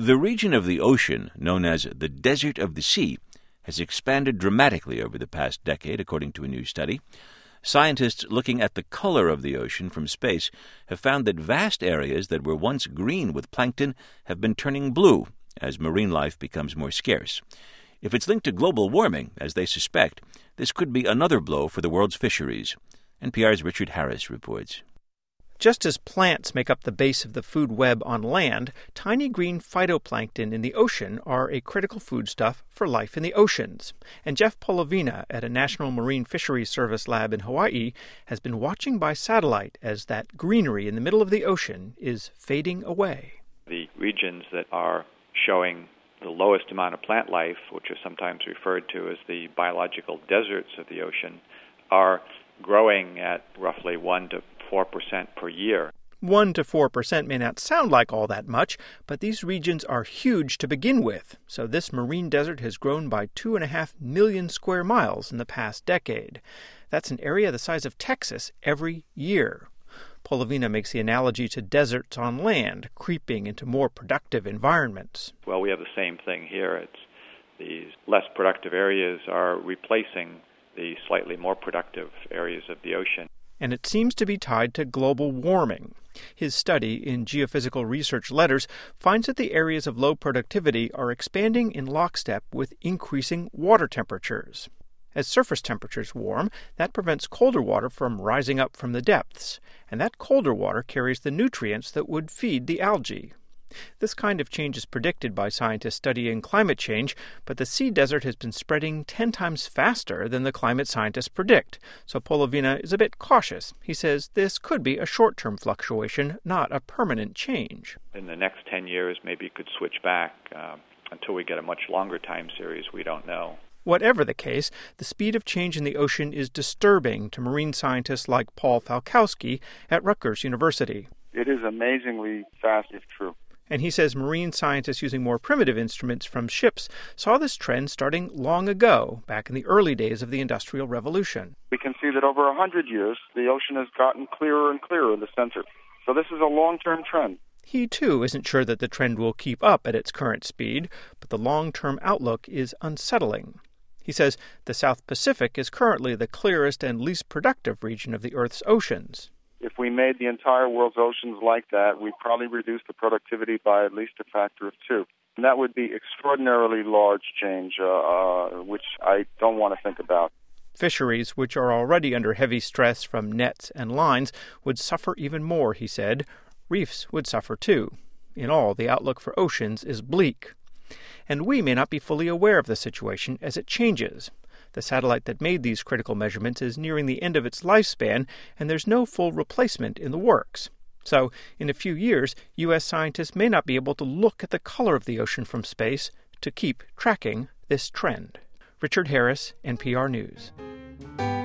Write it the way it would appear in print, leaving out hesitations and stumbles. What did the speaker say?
The region of the ocean, known as the Desert of the Sea, has expanded dramatically over the past decade, according to a new study. Scientists looking at the color of the ocean from space have found that vast areas that were once green with plankton have been turning blue as marine life becomes more scarce. If it's linked to global warming, as they suspect, this could be another blow for the world's fisheries. NPR's Richard Harris reports. Just as plants make up the base of the food web on land, tiny green phytoplankton in the ocean are a critical foodstuff for life in the oceans. And Jeff Polovina at a National Marine Fisheries Service lab in Hawaii has been watching by satellite as that greenery in the middle of the ocean is fading away. The regions that are showing the lowest amount of plant life, which are sometimes referred to as the biological deserts of the ocean, are growing at roughly 1 to 4% per year. 1 to 4% may not sound like all that much, but these regions are huge to begin with. So this marine desert has grown by 2.5 million square miles in the past decade. That's an area the size of Texas every year. Polovina makes the analogy to deserts on land, creeping into more productive environments. Well, we have the same thing here. It's these less productive areas are replacing the slightly more productive areas of the ocean. And it seems to be tied to global warming. His study in Geophysical Research Letters finds that the areas of low productivity are expanding in lockstep with increasing water temperatures. As surface temperatures warm, that prevents colder water from rising up from the depths, and that colder water carries the nutrients that would feed the algae. This kind of change is predicted by scientists studying climate change, but the sea desert has been spreading 10 times faster than the climate scientists predict, so Polovina is a bit cautious. He says this could be a short-term fluctuation, not a permanent change. In the next 10 years, maybe it could switch back. Until we get a much longer time series, we don't know. Whatever the case, the speed of change in the ocean is disturbing to marine scientists like Paul Falkowski at Rutgers University. It is amazingly fast, if true. And he says marine scientists using more primitive instruments from ships saw this trend starting long ago, back in the early days of the Industrial Revolution. We can see that over 100 years, the ocean has gotten clearer and clearer in the center. So this is a long-term trend. He, too, isn't sure that the trend will keep up at its current speed, but the long-term outlook is unsettling. He says the South Pacific is currently the clearest and least productive region of the Earth's oceans. If we made the entire world's oceans like that, we'd probably reduce the productivity by at least a factor of 2. And that would be extraordinarily large change, which I don't want to think about. Fisheries, which are already under heavy stress from nets and lines, would suffer even more, he said. Reefs would suffer too. In all, the outlook for oceans is bleak. And we may not be fully aware of the situation as it changes. The satellite that made these critical measurements is nearing the end of its lifespan, and there's no full replacement in the works. So, in a few years, U.S. scientists may not be able to look at the color of the ocean from space to keep tracking this trend. Richard Harris, NPR News.